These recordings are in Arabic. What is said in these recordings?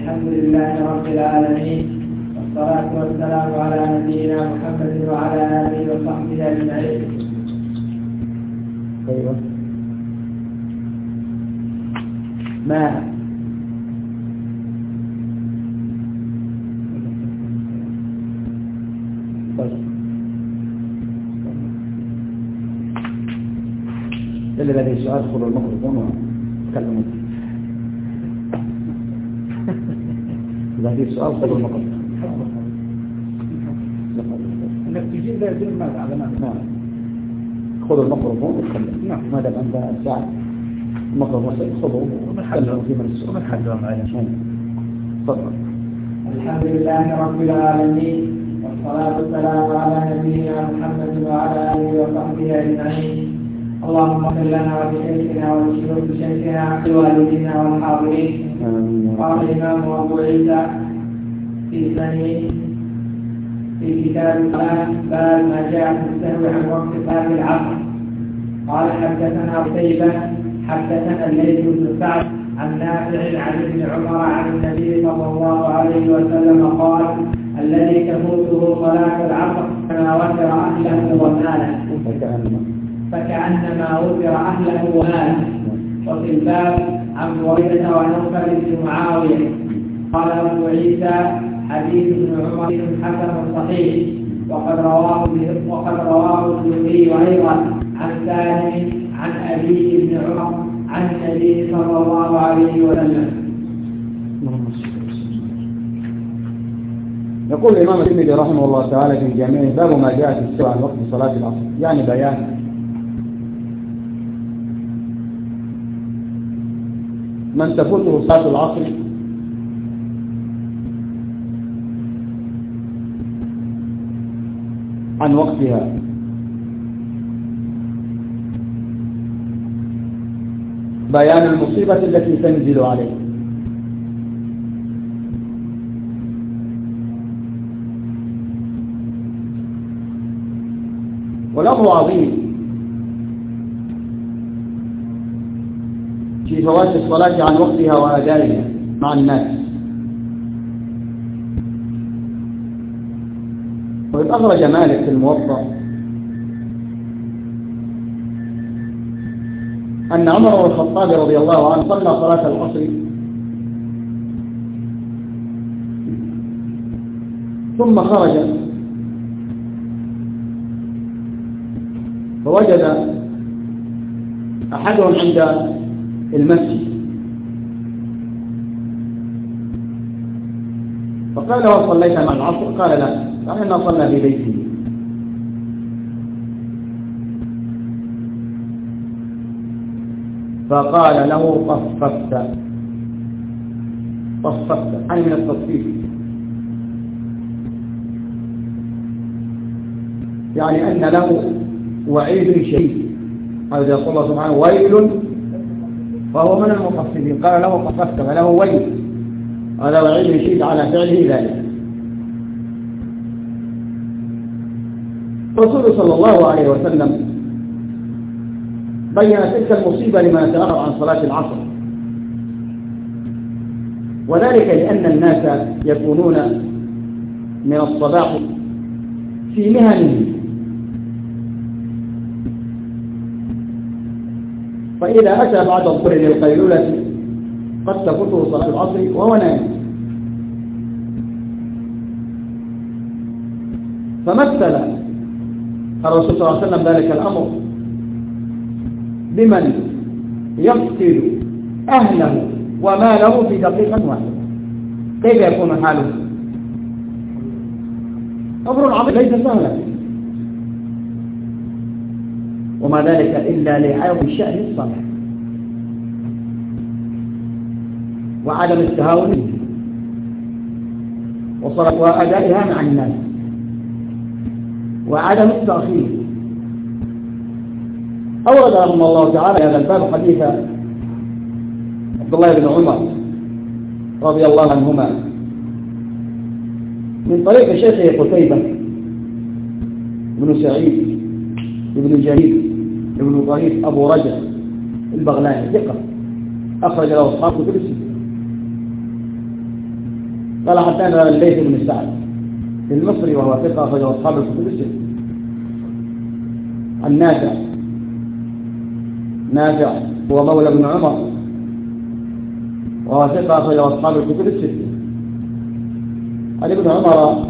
الحمد لله رب العالمين، والصلاة والسلام على نبينا محمد وعلى آله وصحبه أجمعين. أيوة. ما اللي بدأ السؤال خذوا الميكروفون وتكلموا. إذا في سؤال خذوا الميكروفون. انك تجيب لا يجوز ماذا على ماذا؟ نعم. خذوا الميكروفون وتكلموا. نعم. ما دام أنت الساعة الميكروفون خذوا وتكلموا في من السؤال. ومن حدهم عليه. تفضل. الحمد لله رب العالمين، والصلاة والسلام على نبينا محمد وعلى آله وصحبه أجمعين. اللهم اغفر لنا ولشيخنا ولشيوخ شيخنا ولوالدينا والحاضرين. قال الإمام أبو عيسى في سنه في كتاب الصلاة باب ما جاء في السهو عن وقت صلاة العصر. قال حدثنا قتيبة حدثنا الليث بن سعد عن نافع عن ابن عمر عن النبي صلى الله عليه وسلم قال: الذي تفوته صلاة العصر كما وتر أهله وماله فكأنما وتر أهله وماله. وفي الباب عن بريدة ونوفل بن معاوية. قال أبو عيسى: حديث ابن عمر حسن صحيح، وقد رواه الزهري أيضا عن سالم عن أبيه بن عمر عن النبي صلى الله عليه وسلم. يقول الإمام الترمذي رحمه الله تعالى في جامعه: باب ما جاء في السهو عن وقت صلاة العصر، يعني بيان من تفوته صلاة العصر عن وقتها، بيان المصيبة التي تنزل عليه. والأمر عظيم في فوات الصلاة عن وقتها وأدائها مع الناس. وقد أخرج مالك في الموطأ أن عمر بن الخطاب رضي الله عنه صلى صلاة العصر ثم خرج فوجد أحدهم عند المسجد فقال له: صليت مع العصر؟ قال: لا. قال: إنه صلى في بيته. فقال له: طففت يعني من التصفيف، يعني أن له وعيد شديد. هذا يقول الله سبحانه: ويل، فهو من المطففين. قال له: طففت، فله ويل، هذا وعيد شديد على فعله ذلك. الرسول صلى الله عليه وسلم بين تلك المصيبة لما يتأخر عن صلاة العصر، وذلك لأن الناس يكونون من الصباح في مهنهم، فإذا أتى بعد الظهر للقيلولة قد تفوته صلاة العصر وهو نائم. فمثل الرسول صلى الله عليه وسلم ذلك الأمر بمن يفقد أهله وماله في دقيقة واحدة. كيف يكون حاله؟ أمر عظيم ليس سهلا، وما ذلك إلا لعظم شأن الصلاة وعدم التهاون وصلاة وأدائها مع الناس وعدم التأخير. أورد رحمه الله تعالى هذا الباب حديث عبد الله بن عمر رضي الله عنهما من طريق شيخه قتيبة بن سعيد بن جرير بن ضريف أبو رجل البغلاني ثقة أخرج له أصحاب كتب الستة. قال حدثنا الليث بن سعد المصري وهو ثقة أخرجه أصحاب الكتب الستة. نافع هو مولى ابن عمر وهو ثقة أخرجه أصحاب الكتب الستة. عن ابن عمر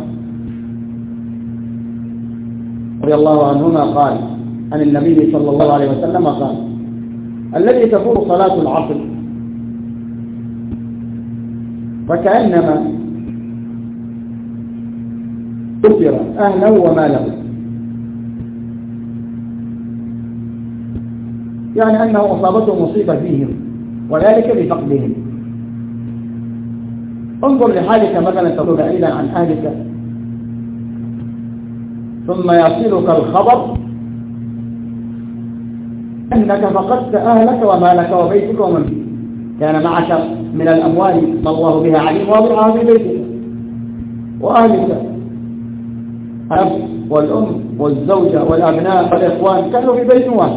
رضي الله عنهما قال عن النبي صلى الله عليه وسلم قال: الذي تكون صلاة العصر فكأنما كفر أهله وماله، يعني أنه أصابته مصيبة فيهم وذلك بفقدهم. انظر لحالك مثلا تكون بعيدا عن أهلك ثم يصلك الخبر أنك فقدت أهلك ومالك وبيتك ومن فيك، كان معك من الأموال ما الله بها عليم وضعها في بيتك وأهلك، الأب والأم والزوجة والأبناء والإخوان كانوا في بيت واحد،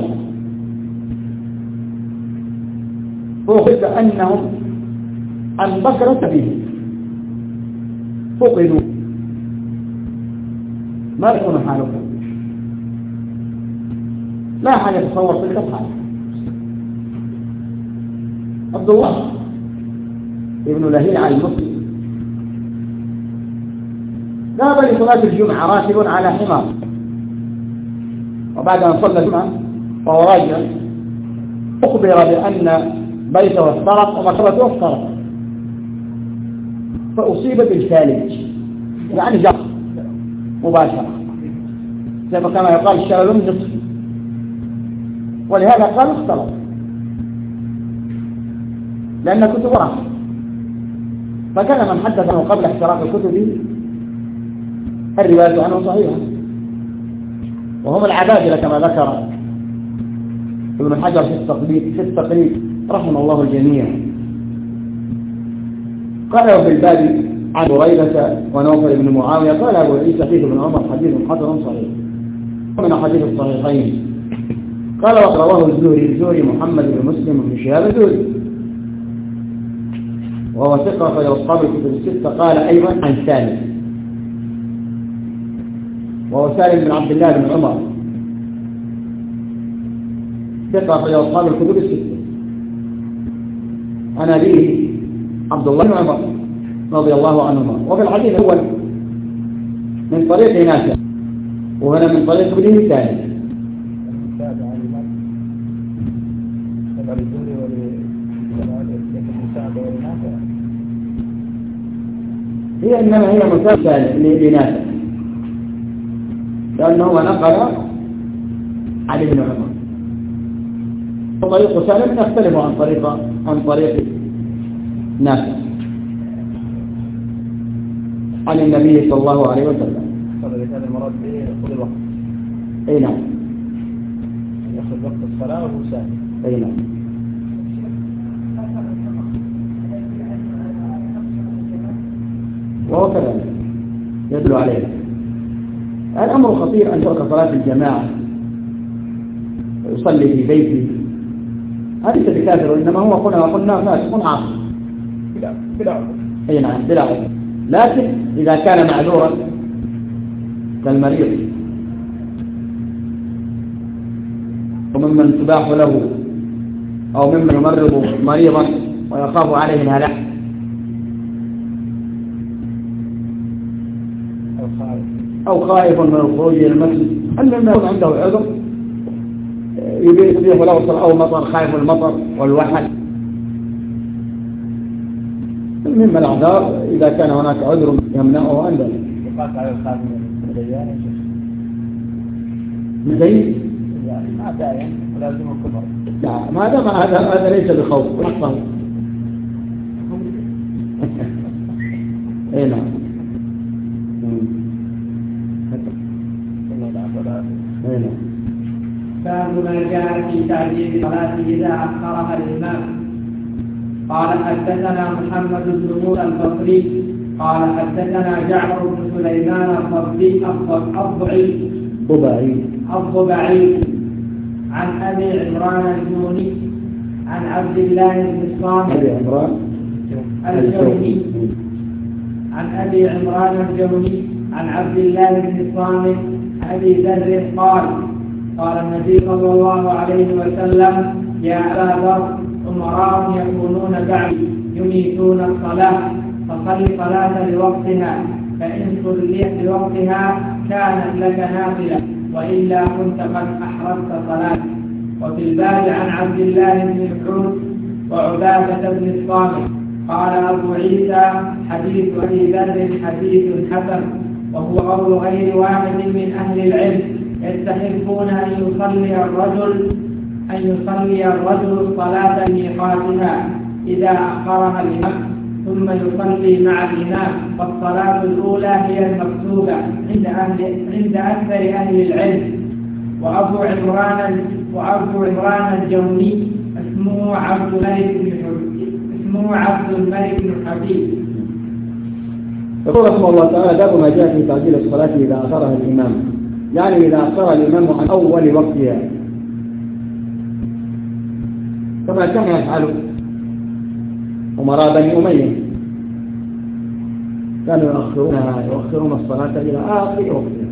فوقت أنهم عن بكرة به فقدوا، ما يكون حالك؟ لا حاجة تصور تلك الحالة. عبد الله ابن لهيعة المصري ذهب لصلاة الجمعة راكب على حمار، وبعد أن صلى الجمعة وهو راجع أخبر بأن بيته احترق ومكرته احترق، فأصيب بالفالج، يعني جرح مباشرة زي ما كما يقال شلل نصفي، ولهذا قال اختلط لأن كتب راح. فكان من حدث عنه قبل احتراق الكتب الرواية عنه صحيحة، وهم العبادلة كما ذكر ابن حجر في التقريب رحمه الله الجميع. قال في الباب عن بريدة ونوفل بن معاوية قال أبو عيسى حديث بن عمر حديث حسن صحيح من حديث الصحيحين. قال ورواه الزهري محمد بن مسلم بن شهاب الزهري وهو ثقة في أصحاب الكتب الستة. قال أيضا عن سالم وهو سالم بن عبد الله بن عمر ثقة في أصحاب الكتب الستة. عن أبيه عبد الله بن عمر رضي الله عنهما. وفي الحديث الأول من طريق نافع وهنا من طريق ابنه الثاني. هي إنما هي مسافة لنافع لأنه نقل عن ابن عمر، وطريق سالم يختلف عن طريق نافع عن النبي صلى الله عليه وسلم. هذا المراد يأخذ الوقت. أي نعم، يأخذ وقت الصلاة وهو سالم. أي نعم. وهو كذلك يدل عليه. الأمر خطير أن ترك صلاة الجماعة ويصلي في بيته، هذا ليس بكافر، وإنما هو قلنا فاسق عاصي بلا عذر. أي نعم بلا عذر. لكن إذا كان معذورا كالمريض وممن تباح له أو ممن يمرض مريضا ويخاف عليه الهلاك أو خائف من الخروج إلى المسجد، المهم يكون عنده عذر يبيح له الصلاة أو مطر، خائف المطر والوحل. المهم الأعذار إذا كان هناك عذر يمنعه عن ذلك. يقاس على الخائف من الديان زي يعني ما داين ولازم الكفر. لا ما دام هذا ليس بخوف وحصل. اي نعم. باب ما جاء في تعجيل صلاته إذا أخرها الإمام. قال حدثنا محمد بن موسى البصري قال حدثنا جعفر بن سليمان الضبعي عن أبي عمران الجوني عن عبد الله بن الصامت الجوني عن أبي عمران الجوني عن عبد الله بن الصامت أبي ذر قال قال النبي صلى الله عليه وسلم يا أبا ذر أمراء يكونون بعدي يميتون الصلاة فصل صلاة لوقتها فإن صليت لوقتها كانت لك نافلة وإلا كنت قد أحرزت صلاة. وفي الباب عن عبد الله بن مسعود وعبادة بن الصامت قال أبو عيسى حديث أبي ذر حديث حسن وهو قول غير واحد من أهل العلم يستحبون أن يصلي الرجل الصلاة لميقاتها إذا أخرها الإمام ثم يصلي مع الإمام والصلاة الأولى هي المكتوبة عند أكثر أهل العلم. وأبو عمران الجوني اسمه عبد الملك بن حبيب. يقول رحمه الله تعالى باب ما جاء في تعجيل الصلاة إذا أخرها الإمام، يعني إذا أخر الإمام عن أول وقتها كما كان يفعل أمراء بني أمية، كانوا يؤخرون الصلاة إلى آخر وقتها.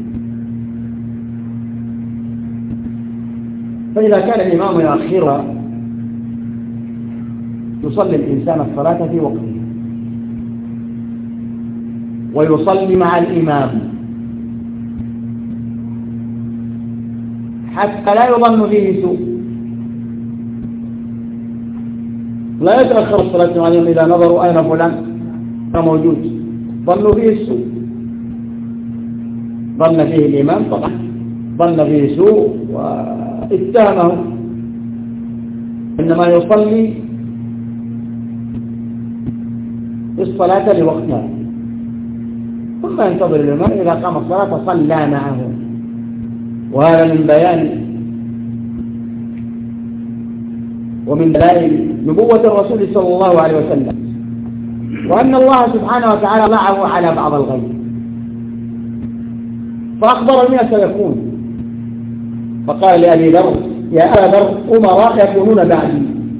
فإذا كان الإمام يؤخرها يصلي الإنسان الصلاة في وقتها ويصلي مع الإمام حتى لا يظن فيه سوء، لا يتأخر الصلاة مع الإمام إذا نظروا أين فلان موجود، ظنوا فيه السوء، ظن فيه الإمام طبعا ظن فيه سوء واتهمه، إنما يصلي الصلاة لوقتها ثم ينتظر الإمام إذا قام الصلاة صلى معه. وهذا من بيان ومن دلائل نبوة الرسول صلى الله عليه وسلم، وأن الله سبحانه وتعالى طلعه على بعض الغيب فأخبر بما سيكون، فقال لأبي ذر يا أبا ذر أمراء يكونون بعدي.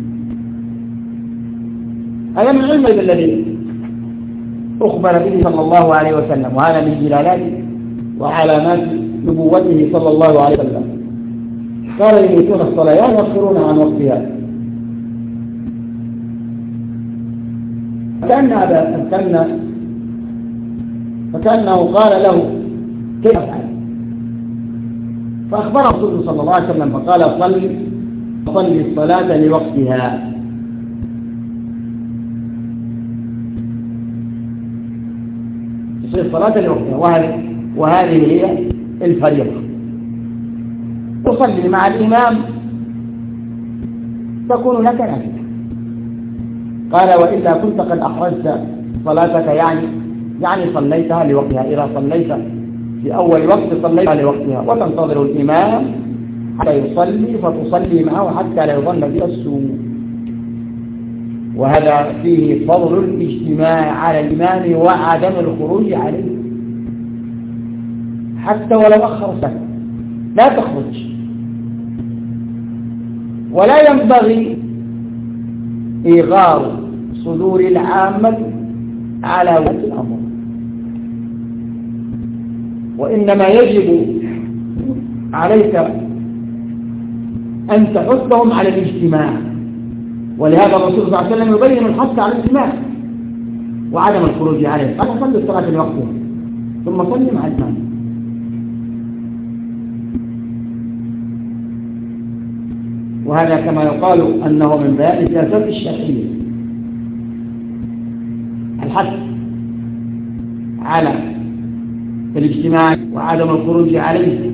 هذا من علم الذي أخبر به صلى الله عليه وسلم، وهذا من دلالات وعلامات نبوته صلى الله عليه وسلم. قال يميتون الصلاة يؤخرون عن وقتها، فكأنه قال له كيف أفعل؟ فأخبر الرسول صلى الله عليه وسلم فقال صل الصلاة لوقتها. الصلاة لوقتها وهذه هي الفريضة. تصلي مع الإمام تكون لك نافلة. قال وإلا كنت قد أحرزت صلاتك، يعني صليتها لوقتها. إذا صليت في أول وقت صليتها لوقتها وتنتظر الإمام حتى يصلي فتصلي معه حتى لا يظن بها السوء. وهذا فيه فضل الاجتماع على الإمام وعدم الخروج عليه، حتى ولو أخر الصلاة لا تخرج. ولا ينبغي إيغار صدور العامة على وجه الأمر، وإنما يجب عليك أن تحثهم على الاجتماع. ولهذا الرسول صلى الله عليه وسلم يبين الحث على الاجتماع وعدم الخروج عليه. قال صلي الصلاة لوقتها ثم صلي مع الإمام. وهذا كما يقال أنه من بيان سياسات الشافعية، الحث على الاجتماع وعدم الخروج عليه،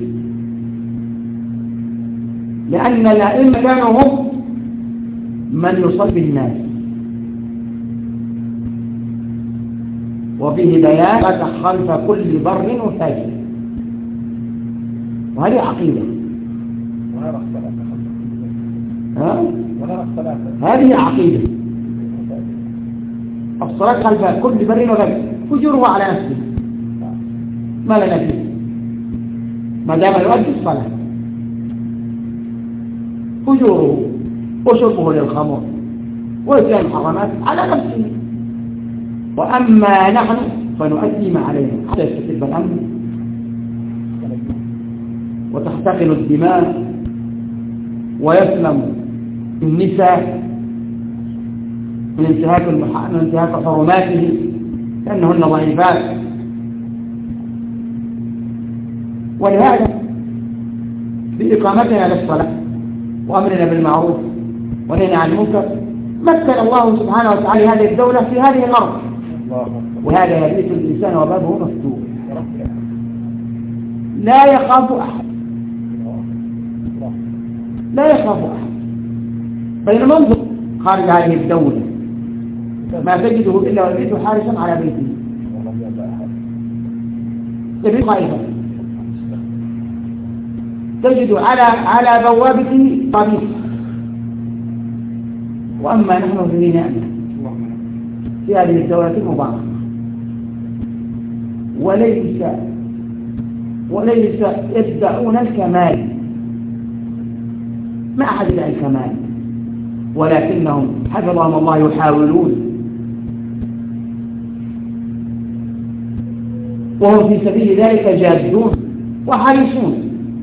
لأن الأئمة كانوا هم من يصلي الناس. وفيه بيان خلف كل بر وفاجر، وهذه عقيدة. هذه عقيدة الصلاة خلف كل بر وفاجر، فجوره على نفسه ما لنا فيه ما دام يؤدي الصلاة، فجوره وشربه للخمر وإتيان الحرامات على نفسه. وأما نحن فنؤدي ما علينا حتى يستتب الأمن وتحتقن الدماء ويسلم النساء من انتهاك حرماته لأنهن ضعيفات. ولهذا بإقامتنا للصلاة وأمرنا بالمعروف ونهينا عن المنكر مكن الله سبحانه وتعالى هذه الدولة في هذه الأرض، وهذا يبيت الإنسان وبابه مفتوح لا يخاف أحد، لا يخاف أحد. بينما انظر خارج هذه الدولة ما تجده إلا والبيت حارسا على بيته، يبيت خائفا، تجد على بوابته طبيب. وأما نحن في نعمة في هذه الدولة المباركة، وليس يدعون الكمال، ما أحد يدعي الكمال، ولكنهم حفظهم الله يحاولون وهم في سبيل ذلك جادون وحريصون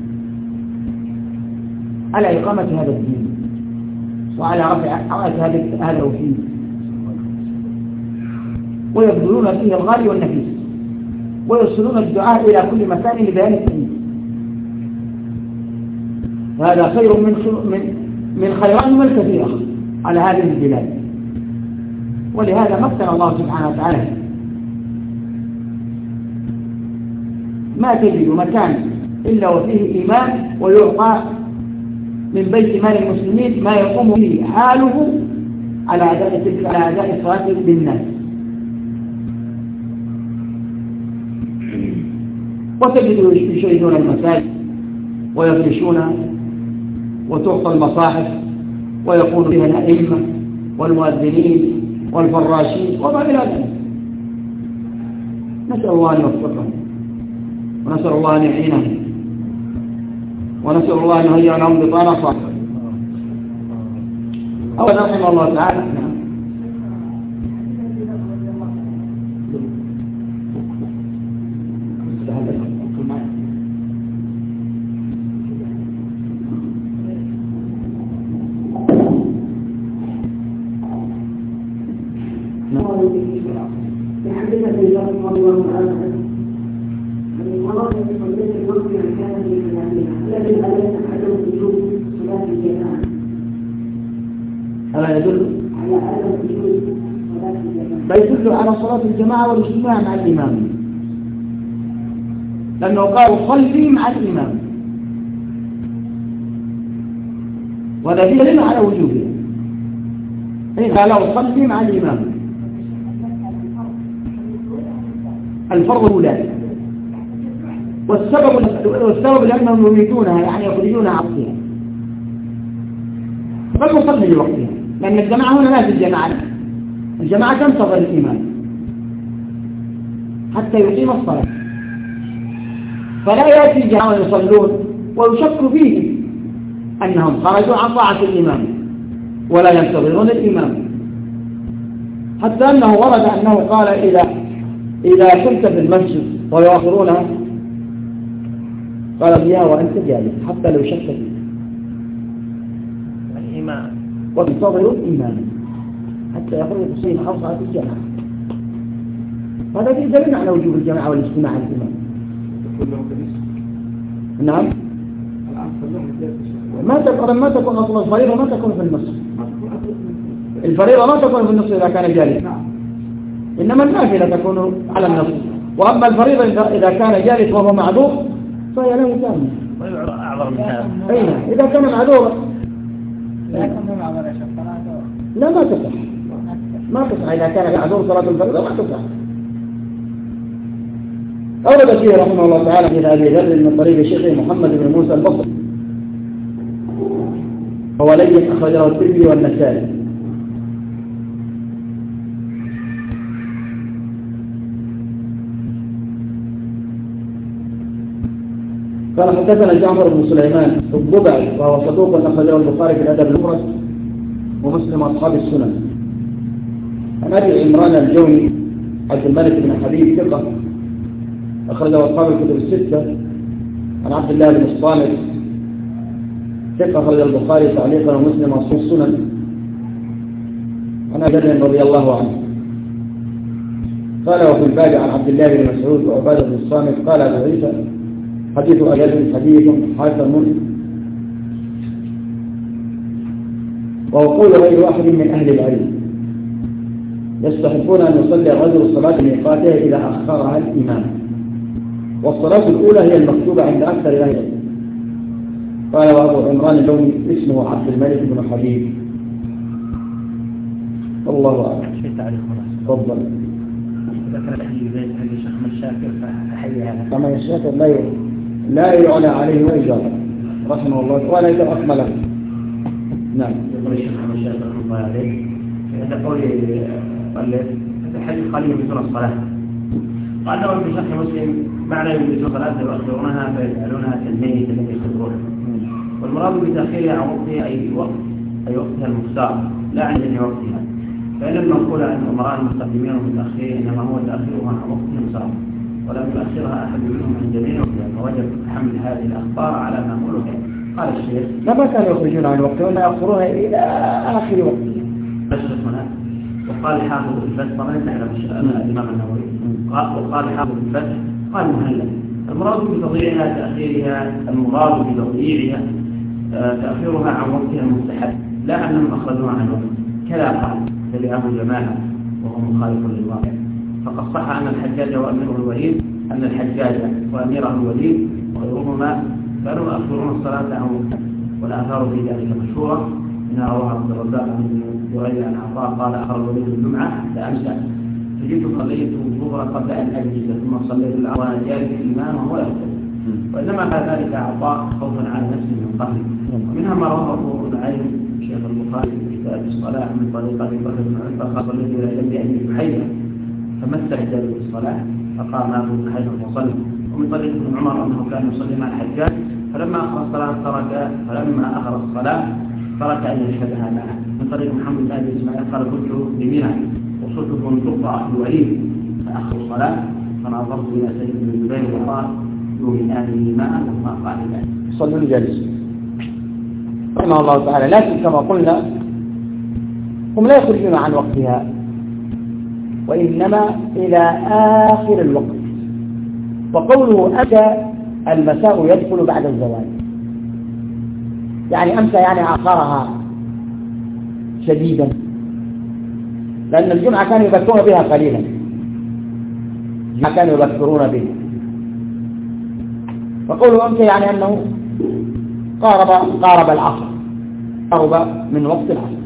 على إقامة هذا الدين وعلى رفع هذا الوحيد، ويبذلون فيه الغالي والنفيس، ويرسلون الدعاء إلى كل مكان لبيان الدين. هذا خير من خيران الكثيرة على هذه البلاد. ولهذا مكن الله سبحانه وتعالى ما تجد مكان إلا وفيه إمام ويعطى من بيت مال المسلمين ما يقوم به حاله على أداء الصلاة بالناس. وتجد يشيدون المساجد ويفرشون وتعطى المصاحف ويكون فيها الأئمة والمؤذنين والفراشين وما إلى ذلك. نسأل الله أن يوفقهم ونسأل الله أن يعينهم ونسأل الله أن يهيئ لهم بطانة صالحة. أولا رحمه الله تعالى يدل على صلاة الجماعة والاجتماع مع الإمام، لأنه قال صلي مع الإمام، وهذا دليل على وجوبه. قال صلي مع الإمام الفرض الأولى، والسبب لأنهم يريدونها يعني يخرجونها عقلها، فالمصلي لوقتها، لأن الجماعة هنا لا في الجماعة تنتظر الإمام حتى يقيم الصلاة، فلا يأتي الجماعة يصلون ويشك فيه أنهم خرجوا عن طاعة الإمام ولا ينتظرون الإمام، حتى أنه ورد أنه قال إذا كنت في المسجد ويؤخرونها قال بها وأنت جالس حتى لو شك فيه الإمام وانتظروا الإمام حتى يخرج حسين أو صلاة الجماعة. هذا في دليل على وجوب الجماعة والاجتماع على الإمام. نعم. ما تكون أصلا الفريضة ما تكون في النص. الفريضة ما تكون في النص إذا كان جالس، إنما النافلة تكون على النص. وأما الفريضة إذا كان جالس وهو معذور فهي له تامة. أعذر من هذا. أين إذا كان معذورا لا ما تصح. إذا كان معذور صلاة الفريضة ما تصح. أورد فيه رحمه الله تعالى في أبي ذر من طريق الشيخ محمد بن موسى البصري وولي أخرجه الترمذي والنسائي. قال حدثنا جعفر بن سليمان الضبعي وهو صدوق أخرجه البخاري في الأدب المفرد ومسلم أصحاب السنن. عن أبي عمران الجوني عبد الملك بن حبيب ثقة أخرجه أصحاب الكتب الستة. عن عبد الله بن الصامت ثقة أخرج البخاري تعليقا ومسلم وأصحاب السنن. عن أبي ذر رضي الله عنه قال وفي الباب عن عبد الله بن مسعود وعبادة بن الصامت قال أبو عيسى حديث أجل حديث حسن وقول غير واحد من أهل العلم يستحبون أن يصلي الرجل الصلاة ميقاتها إذا أخرها الإمام، والصلاة الأولى هي المكتوبة عند أكثر أهل العلم. قال وأبو عمران اللوني اسمه عبد الملك بن حبيب. الله أعلم. شيء تعريف مناسب. تفضل. ذكر الحديث زي حديث شيخ من الشاكر فأحييها. كما الشاكر لا يعلى عليه وإجابة رحمه الله ولا يتأخم له. نعم. يقول الشيخ من الشاكر رحمه الله عليه هذا قول الحديث قليل من الصلاة. قال له في شرح مسلم معنى يمكن الصلاة يؤخرونها فيجعلونها كالميت الذي يخبرونها، والمراد بتأخيرها عن وقتها أي وقتها المختار لا عن جميع وقتها، فإن المنقول عن الأمراء المستقدمين والمتأخرين إنما هو تأخيرها عن وقتها المختار ولم يؤخرها أحد منهم عن جميع وقتها، فوجب حمل هذه الأخبار على ما قوله. قال الشيخ ما كانوا يخرجون عن وقتها ولا يأخرونها إلى آخر وقتها. بشرت هنا. وقال حافظ الفتح طبعا نعلم الإمام النووي وقال حافظ الفتح قال مهلل. المراد بتضييعها تأخيرها عن وقتها المستحب لا أنهم أخرجوها عن وقت كذا قال تبعه جماعة وهو مخالف للواقع. فقد صح أن الحجاج وأميره الوليد وغيرهما كانوا يأخرون الصلاة عن وقتها، والآثار في ذلك مشهورة إن رواه عبد الرزاق عن جرير عن عطاء قال أخر الوليد الجمعة لأمسى فجئت صليت الظهر قبل أن أجلس ثم صليت العصر وأنا جالس الإمام وهو يغتسل، وإنما كان ذلك عطاء خوفا على نفسه من قبل. ومنها ما رواه أبو نعيم شيخ البخاري في كتاب الصلاة من طريق أبي بكر بن عتبة صليت إلى جنب أبي جحيفة فما استعجل بالصلاة فقام أبو جحيفة وصلى. ومن طريق ابن عمر أنه كان يصلي مع الحجاج فلما أخر الصلاة ترك أن يشهدها معه. من طريق محمد بن أبي إسماعيل قال كنت بمنى وصلت تقطع الوليد فأخر الصلاة فنظرت إلى سيد بن جبير وقال من أهله ماء وما قال ذلك. صلوا الجالس رحمه الله تعالى. لكن كما قلنا هم لا يخرجون عن وقتها وإنما إلى آخر الوقت. وقوله أتى المساء يدخل بعد الزوال يعني أمسى يعني آخرها شديدا، لأن الجمعة كانوا يذكرون بها قليلا ما كانوا يذكرون بها. وقوله أمسى يعني أنه قارب العصر، قارب من وقت العصر.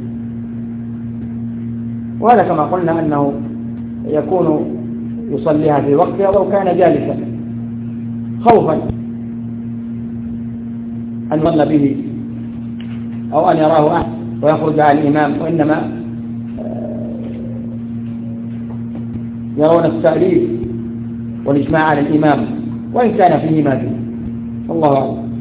وهذا كما قلنا أنه يكون يصليها في وقتها ولو كان جالسا خوفا أن يظن به أو أن يراه أحد ويخرج على الإمام، وإنما يرون التأليف والإجماع على الإمام وإن كان فيه ما فيه. الله أعلم.